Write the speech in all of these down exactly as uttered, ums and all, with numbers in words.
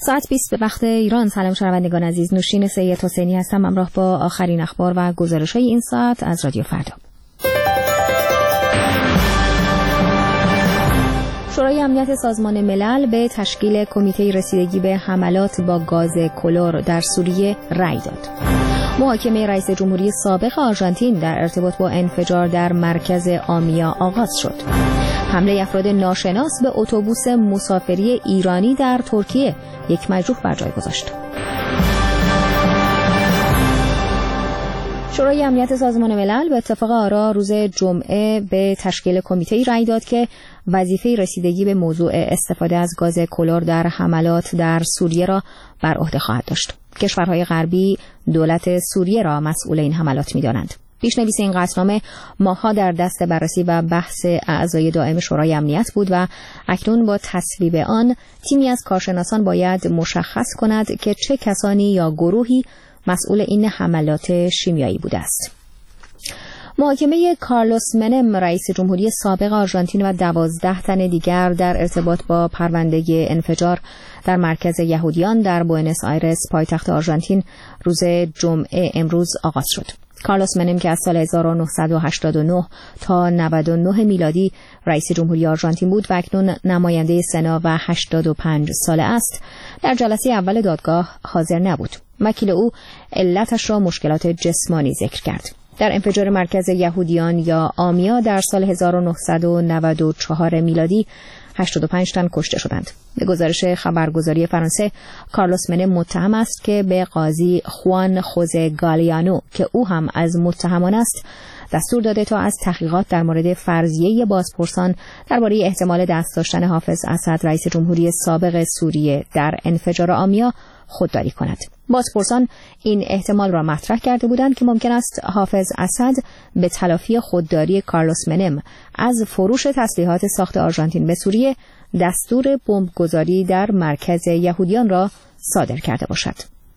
ساعت بیست به وقت ایران. سلام شنوندگان عزیز، نوشین سید حسینی هستم همراه با آخرین اخبار و گزارش‌های این ساعت از رادیو فردا. شورای امنیت سازمان ملل به تشکیل کمیته رسیدگی به حملات با گاز کلور در سوریه رأی داد. محاکمه رئیس جمهوری سابق آرژانتین در ارتباط با انفجار در مرکز آمیا آغاز شد. حمله افراد ناشناس به اتوبوس مسافری ایرانی در ترکیه، یک مجروح بر جای گذاشت. شورای امنیت سازمان ملل به اتفاق آرا روز جمعه به تشکیل کمیته‌ای رأی داد که وظیفه رسیدگی به موضوع استفاده از گاز کلور در حملات در سوریه را بر عهده خواهد داشت. کشورهای غربی دولت سوریه را مسئول این حملات می‌دانند. پیشنویس این قطعنامه ماه‌ها در دست بررسی و بحث اعضای دائم شورای امنیت بود و اکنون با تصویب آن تیمی از کارشناسان باید مشخص کند که چه کسانی یا گروهی مسئول این حملات شیمیایی بوده است. محاکمه کارلوس منم رئیس جمهوری سابق آرژانتین و دوازده تن دیگر در ارتباط با پرونده انفجار در مرکز یهودیان در بوئنوس آیرس پایتخت آرژانتین روز جمعه امروز آغاز شد. کارلوس منم که از سال هزار و نهصد و هشتاد و نه تا نود و نه میلادی رئیس جمهوری آرژانتین بود و اکنون نماینده سنا و هشتاد و پنج ساله است، در جلسه اول دادگاه حاضر نبود. وکیل او علتش را مشکلات جسمانی ذکر کرد. در انفجار مرکز یهودیان یا آمیا در سال هزار و نهصد و نود و چهار میلادی هشتاد و پنج تن کشته شدند. به گزارش خبرگزاری فرانسه، کارلوس منم متهم است که به قاضی خوان خوزه گالیانو که او هم از متهمان است دستور داده تا از تحقیقات در مورد فرضیه بازپرسان درباره احتمال دست داشتن حافظ اسد رئیس جمهوری سابق سوریه در انفجار آمیا خودداری کند. بازپرسان این احتمال را مطرح کرده بودند که ممکن است حافظ اسد به تلافی خودداری کارلوس منم از فروش تسلیحات ساخت آرژانتین به سوریه دستور بمبگذاری در مرکز یهودیان را صادر کرده باشد.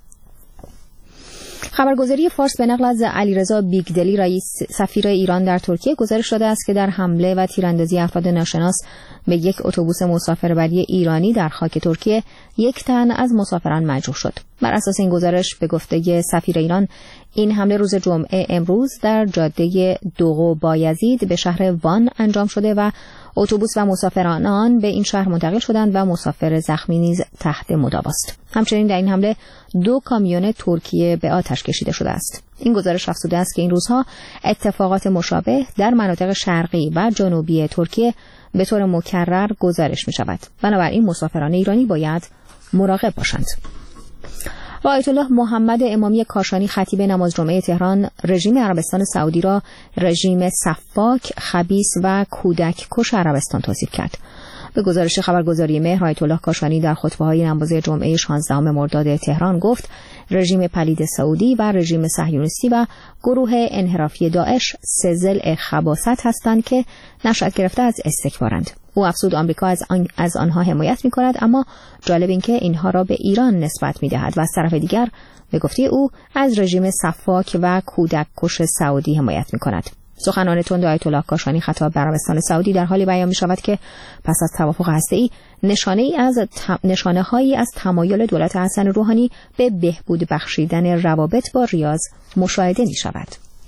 خبرگزاری فارس به نقل از علیرضا بیگدلی رئیس سفیر ایران در ترکیه گزارش داده است که در حمله و تیراندازی افراد ناشناس به یک اتوبوس مسافربری ایرانی در خاک ترکیه یک تن از مسافران مجروح شد. بر اساس این گزارش به گفته سفیر ایران، این حمله روز جمعه امروز در جاده دوغو بایزید به شهر وان انجام شده و اتوبوس و مسافران آن به این شهر منتقل شدند و مسافر زخمی نیز تحت مداواست. همچنین در این حمله دو کامیون ترکیه به آتش کشیده شده است. این گزارش افزوده است که این روزها اتفاقات مشابه در مناطق شرقی و جنوبی ترکیه به طور مکرر گزارش می شود. بنابراین مسافران ایرانی باید مراقب باشند. و آیت الله محمد امامی کاشانی خطیب نماز جمعه تهران رژیم عربستان سعودی را رژیم سفاک، خبیث و کودک کش عربستان توصیف کرد. به گزارش خبرگزاری مهر، آیت الله کاشانی در خطبه‌های نماز جمعه شانزدهم مرداد تهران گفت رژیم پلید سعودی و رژیم صهیونیستی و گروه انحرافی داعش سه ضلع خباثت هستند که نشأت گرفته از استکبارند. او افزود آمریکا از, آن، از آنها حمایت می کند، اما جالب این که اینها را به ایران نسبت می دهد و از طرف دیگر به گفته او از رژیم سفاک و کودک کش سعودی حمایت می کند. سخنان تند آیت الله کاشانی خطاب به عربستان سعودی در حالی بیان می شود که پس از توافق هسته‌ای نشانه ای از ت... نشانه هایی از تمایل دولت حسن روحانی به بهبود بخشیدن روابط با ریاض مشاهده می شود.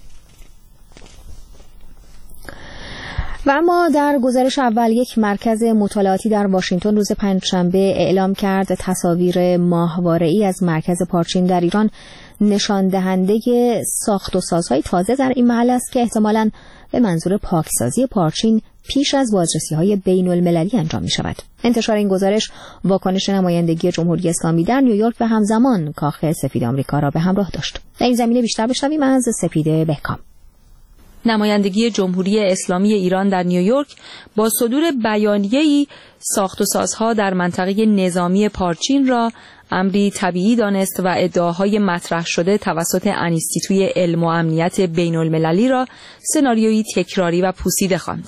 و اما در گزارش اول، یک مرکز مطالعاتی در واشنگتن روز پنجشنبه اعلام کرد تصاویر ماهواره‌ای از مرکز پارچین در ایران نشان دهنده ساخت و سازهای تازه در این محل است که احتمالاً به منظور پاکسازی پارچین پیش از بازرسی‌های بین‌المللی انجام می‌شود. انتشار این گزارش واکنش نمایندگی جمهوری اسلامی در نیویورک و همزمان کاخ سفید آمریکا را به همراه داشت. در این زمینه بیشتر بشنویم از سپیده بهکام. نمایندگی جمهوری اسلامی ایران در نیویورک با صدور بیانیه‌ای ساخت و سازها در منطقه نظامی پارچین را امری طبیعی دانست و ادعاهای مطرح شده توسط انیستیتوی علم و امنیت بین المللی را سناریویی تکراری و پوسیده خواند.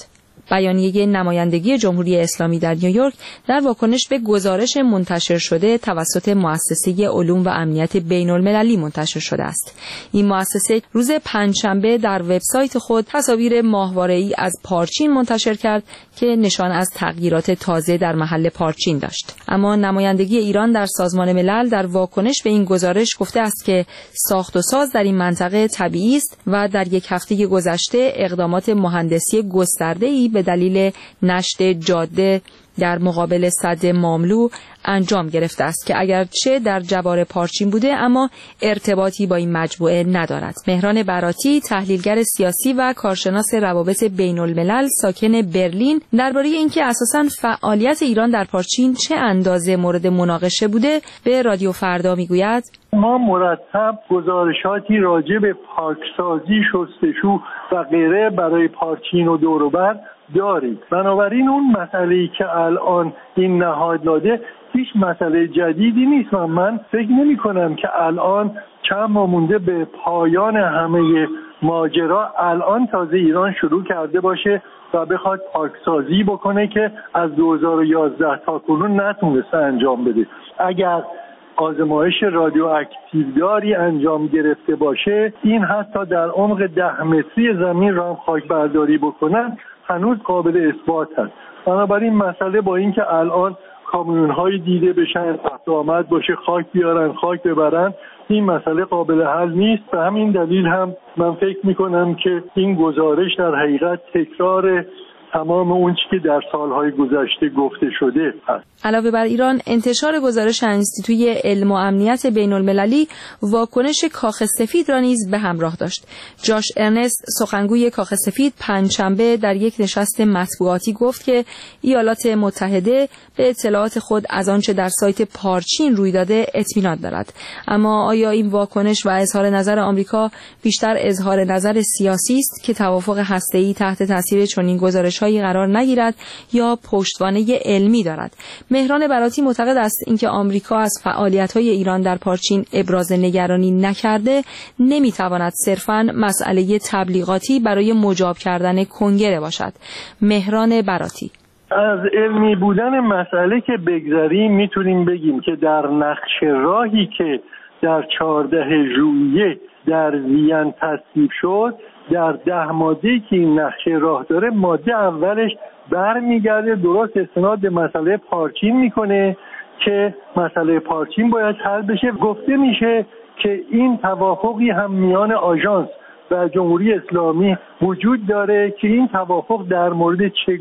بیانیه نمایندگی جمهوری اسلامی در نیویورک در واکنش به گزارش منتشر شده توسط مؤسسه علوم و امنیت بین المللی منتشر شده است. این مؤسسه روز پنجشنبه در وبسایت خود تصاویر ماهواره‌ای از پارچین منتشر کرد که نشان از تغییرات تازه در محل پارچین داشت. اما نمایندگی ایران در سازمان ملل در واکنش به این گزارش گفته است که ساخت و ساز در این منطقه طبیعی است و در یک هفته گذشته اقدامات مهندسی گسترده‌ای به دلیل نشت جاده در مقابل سد ماملو انجام گرفته است که اگرچه در جوار پارچین بوده اما ارتباطی با این مجموعه ندارد. مهران براتی، تحلیلگر سیاسی و کارشناس روابط بین الملل ساکن برلین، درباره اینکه اساساً فعالیت ایران در پارچین چه اندازه مورد مناقشه بوده به رادیو فردا میگوید: ما مرتب گزارشاتی راجع به پارکسازی، شستشو و غیره برای پارچین و دور و بر دارید. بنابراین اون مسئله‌ای که الان این نهاد داده هیچ مسئله جدیدی نیست و من فکر نمی کنم که الان چند ماه مونده به پایان همه ماجرا الان تازه ایران شروع کرده باشه و بخواد پارکسازی بکنه که از دو هزار و یازده تا کنون نتونسته انجام بده. اگر آزمایش رادیواکتیوداری انجام گرفته باشه، این حتی در عمق ده متری زمین را هم خاک برداری بکنن هنوز قابل اثبات هست. بنابراین مسئله با این که الان کامیون‌های دیده بشن، تحت آمد باشه، خاک بیارن، خاک ببرن، این مسئله قابل حل نیست. به همین دلیل هم من فکر میکنم که این گزارش در حقیقت تکرار تمام اون چیزی که در سالهای گذشته گفته شده هست. علاوه بر ایران، انتشار گزارش انستیتوی علم و امنیت بین المللی واکنش کاخ سفید را نیز به همراه داشت. جاش ارنست، سخنگوی کاخ سفید، پنجشنبه در یک نشست مطبوعاتی گفت که ایالات متحده به اطلاعات خود از آنچه در سایت پارچین روی داده اطمینان دارد. اما آیا این واکنش و اظهار نظر آمریکا بیشتر اظهار نظر سیاسی است که توافق هسته‌ای تحت تاثیر چنین گزارش‌هایی قرار نگیرد یا پشتوانه علمی دارد؟ مهران براتی معتقد است اینکه آمریکا از فعالیت‌های ایران در پارچین ابراز نگرانی نکرده نمی‌تواند صرفاً مسئله تبلیغاتی برای مجاب کردن کنگره باشد. مهران براتی: از علمی بودن مسئله که بگذریم میتونیم بگیم که در نقشه راهی که در چهارده ژوئیه در وین تصویب شد، در ده ماده‌ای که این نقشه راه داره، ماده اولش برمیگرده درست استناد به مسئله پارچین میکنه که مسئله پارچین باید حل بشه. گفته میشه که این توافقی هم میان آژانس و جمهوری اسلامی وجود داره که این توافق در مورد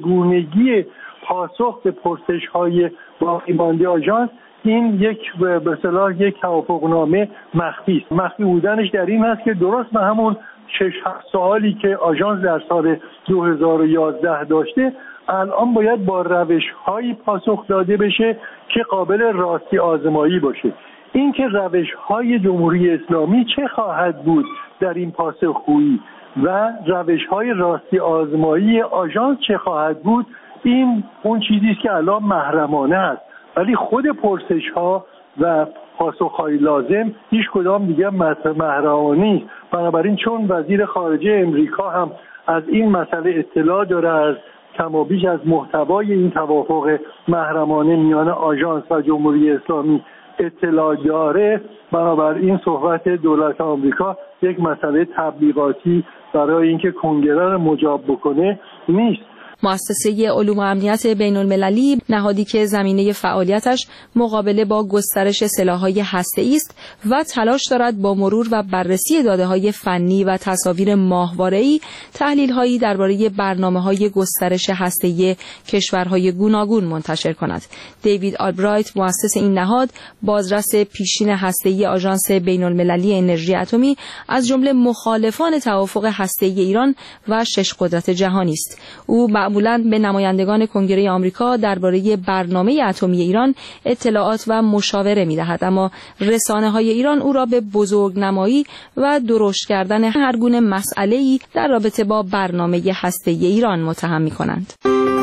چگونگی پاسخ به پرسش‌های باقی مانده آژانس، این یک به اصطلاح یک توافقنامه مخفی است. مخفی بودنش در این هست که درست به همون شش هفت سوالی که آژانس در سال دو هزار و یازده داشته، الان باید با روش‌هایی پاسخ داده بشه که قابل راستی آزمایی باشه. این که روش‌های جمهوری اسلامی چه خواهد بود در این پاسخگویی و روش‌های راستی آزمایی آژانس چه خواهد بود، این اون چیزی است که الان محرمانه است، ولی خود پرسش‌ها و پاسخ‌های لازم هیچ کدام دیگه محرمانه نیست. بنابراین چون وزیر خارجه امریکا هم از این مسئله اطلاع داره، از کم و بیش از محتوای این توافق محرمانه میان آژانس و جمهوری اسلامی اطلاع داره، بنابراین صحبت دولت آمریکا یک مسئله تبلیغاتی برای اینکه کنگره را مجاب بکنه نیست. مؤسسه علوم و امنیت بین المللی، نهادی که زمینه فعالیتش مقابله با گسترش سلاح‌های هسته‌ای است و تلاش دارد با مرور و بررسی داده‌های فنی و تصاویر ماهواره‌ای تحلیل‌هایی درباره برنامه‌های گسترش هسته‌ای کشورهای گوناگون منتشر کند. دیوید آلبرایت، مؤسس این نهاد، بازرس پیشین هسته‌ای آژانس بین المللی انرژی اتمی، از جمله مخالفان توافق هسته‌ای ایران و شش قدرت جهانی است. او معمولاً به نمایندگان کنگره آمریکا درباره برنامه اتمی ایران اطلاعات و مشاوره می‌دهد، اما رسانه‌های ایران او را به بزرگنمایی و درشت کردن هر گونه مسئله‌ای در رابطه با برنامه هسته‌ای ایران متهم می‌کنند.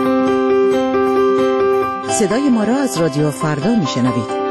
صدای ما را از رادیو فردا می‌شنوید.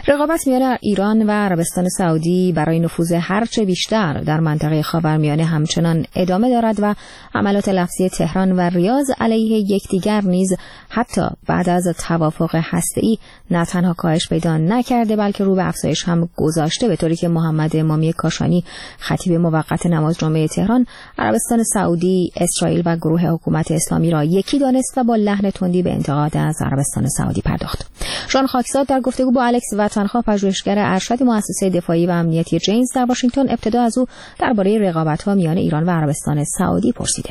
رقابت میان ایران و عربستان سعودی برای نفوذ هرچه بیشتر در منطقه خاورمیانه همچنان ادامه دارد و حملات لفظی تهران و ریاض علیه یکدیگر نیز حتی بعد از توافق هسته‌ای نه تنها کاهش پیدا نکرده بلکه رو به افزایش هم گذاشته، به طوری که محمد امامی کاشانی خطیب موقت نماز جمعه تهران عربستان سعودی، اسرائیل و گروه حکومت اسلامی را یکی دانست و با لحن تندی به انتقاد از عربستان سعودی پرداخت. ژان خاکزاد در گفتگو با الکس وطنخواه پژوهشگر ارشد مؤسسه دفاعی و امنیتی جینز در واشنگتن ابتدا از او درباره رقابت‌ها میان ایران و عربستان سعودی پرسیده.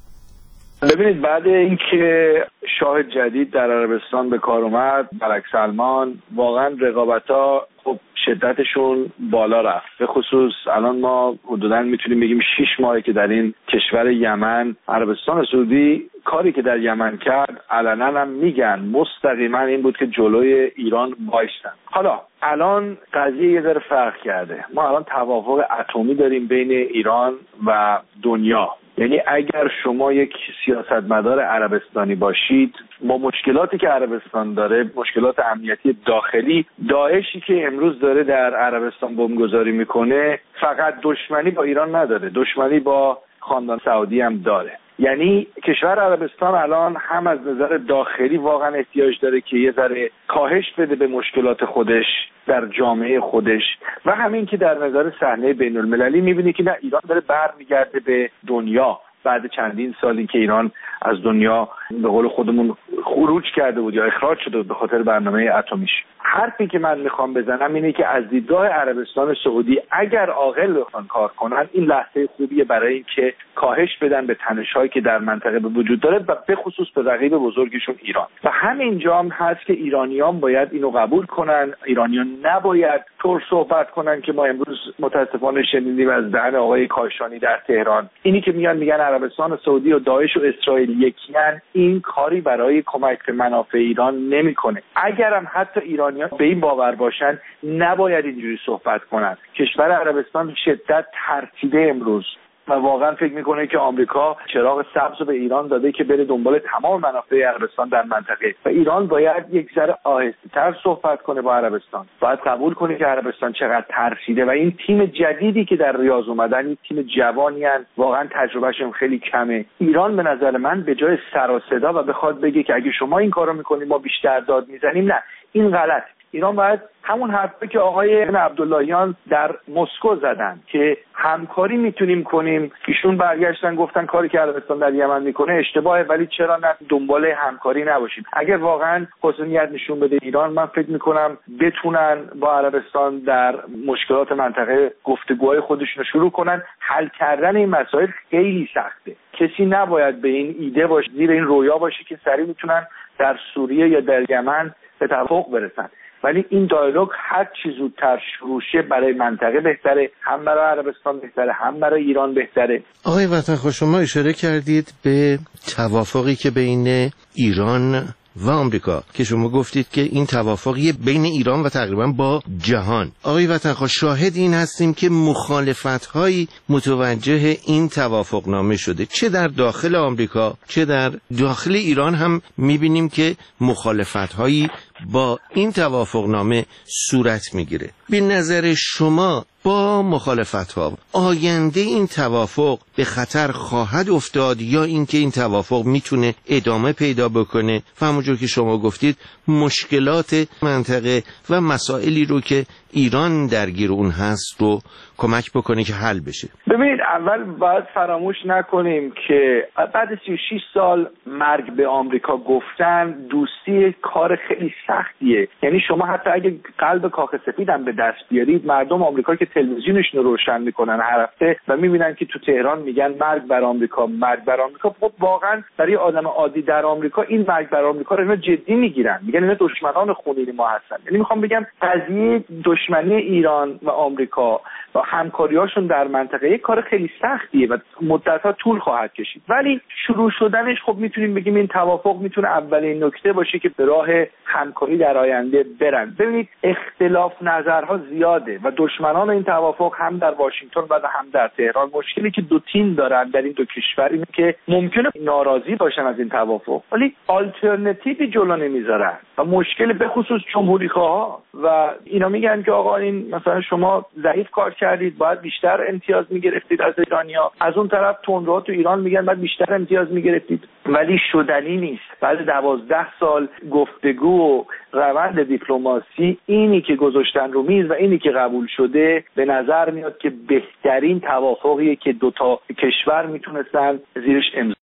ببینید، بعد اینکه شاه جدید در عربستان به کار اومد، ملک سلمان، واقعا رقابت‌ها خب شدتشون بالا رفت. به خصوص الان ما حدوداً میتونیم بگیم شش ماهه که در این کشور یمن عربستان سعودی کاری که در یمن کرد علنا هم میگن مستقیما این بود که جلوی ایران وایستن. حالا الان قضیه یه ذره فرق کرده. ما الان توافق اتمی داریم بین ایران و دنیا. یعنی اگر شما یک سیاستمدار عربستانی باشید، با مشکلاتی که عربستان داره، مشکلات امنیتی داخلی، داعشی که امروز داره در عربستان بمبگذاری میکنه، فقط دشمنی با ایران نداره، دشمنی با خاندان سعودی هم داره. یعنی کشور عربستان الان هم از نظر داخلی واقعا احتیاج داره که یه ذره کاهش بده به مشکلات خودش در جامعه خودش، و همین که در نظر صحنه بین المللی میبینی که نه، ایران داره برمیگرده به دنیا بعد چندین سالی که ایران از دنیا به قول خودمون خروج کرده بود یا اخراج شده بود به خاطر برنامه اتمیش. حرفی که من میخوام بزنم اینه که از دیدگاه عربستان سعودی اگر عاقل بخوان کار کنن، این لحظه خوبیه برای اینکه کاهش بدن به تنش‌هایی که در منطقه به وجود داره و به خصوص به رقیب بزرگشون ایران. و همینجا هم هست که ایرانیان باید اینو قبول کنن. ایرانیان نباید طور صحبت کنن که ما امروز متاسفانه شنیدیم از دهن آقای کاشانی در تهران، اینی که میگن میگن عربستان سعودی و داعش و اسرائیل یکیان، این کاری برای کمک به منافع ایران نمیکنه. اگرم حتی ایرانیان به این باور باشن، نباید اینجوری صحبت کنن. کشور عربستان به شدت ترسیده امروز و واقعا فکر میکنه که آمریکا چراغ سبز رو به ایران داده که بره دنبال تمام منافع عربستان در منطقه، و ایران باید یک ذره آهسته‌تر صحبت کنه با عربستان. باید قبول کنه که عربستان چقدر ترسیده و این تیم جدیدی که در ریاض اومدن، این تیم جوانی ان، واقعا تجربهشون خیلی کمه. ایران به نظر من به جای سر و صدا و بخواد بگه که اگه شما این کارو میکنید ما بیشتر داد میزنیم، نه، این غلط. ایران باید همون حرفی که آقای عبداللهیان در مسکو زدن که همکاری میتونیم کنیم، ایشون برگشتن گفتن کاری که عربستان در یمن میکنه اشتباهه، ولی چرا نه دنبال همکاری نباشیم. اگر واقعا حسن نیت نشون بده ایران، من فکر میکنم بتونن با عربستان در مشکلات منطقه گفتگوهای خودشون رو شروع کنن. حل کردن این مسائل خیلی سخته. کسی نباید به این ایده باشه، زیر این رویا باشه که سریع میتونن در سوریه یا در یمن به توافق برسن. ولی این دیالوگ هر چی زودتر شروع شه برای منطقه بهتره، هم برای عربستان بهتره، هم برای ایران بهتره. آقای وطنخواه، شما اشاره کردید به توافقی که بین ایران و آمریکا که شما گفتید که این توافقی بین ایران و تقریبا با جهان. آقای وطنخواه، شاهد این هستیم که مخالفت‌هایی متوجه این توافقنامه شده، چه در داخل آمریکا چه در داخل ایران هم می‌بینیم که مخالفت‌هایی با این توافقنامه صورت میگیره. به نظر شما با مخالفت‌ها آینده این توافق به خطر خواهد افتاد یا اینکه این توافق میتونه ادامه پیدا بکنه و همونجور که شما گفتید مشکلات منطقه و مسائلی رو که ایران درگیر اون هست رو کمک بکنه که حل بشه؟ ببینید، اول باید فراموش نکنیم که بعد سی و شش سال مرگ به آمریکا گفتن دوستی کار خیلی سختیه. یعنی شما حتی اگه قلب کاخ سفید هم به دست بیارید، مردم آمریکا که تلویزیونشون رو روشن میکنن هر هفته و میبینن که تو تهران میگن مرگ بر آمریکا، مرگ بر آمریکا، خب واقعا برای آدم عادی در آمریکا این مرگ بر آمریکا رو اینا جدی میگیرن، میگن اینا دشمنان خونی ما هستن. یعنی میخوام بگم قضیه دشمنی ایران و آمریکا و همکاریاشون در منطقه یک کار خیلی سختیه و مدت‌ها طول خواهد کشید. ولی شروع شدنش خب میتونیم بگیم این توافق میتونه اولین نکته باشه که به راه همکاری در آینده برن. ببینید، اختلاف نظرها زیاده و دشمنان این این توافق هم در واشنگتن و هم در تهران. مشکلی که دو تیم دارن در این دو کشور اینه که ممکنه ناراضی باشن از این توافق ولی آلترناتیوی جلو نمیذارن و مشکل به خصوص جمهوری‌خواها و اینا میگن که آقا این مثلا شما ضعیف کار کردید باید بیشتر امتیاز میگرفتید از ایرانیا، از اون طرف تندروها تو ایران میگن باید بیشتر امتیاز میگرفتید، ولی شدنی نیست. بعد دوازده سال گفتگو و روند دیپلماسی اینی که گذاشتن رو میز و اینی که قبول شده به نظر میاد که بهترین توافقیه که دو تا کشور میتونستن زیرش امضا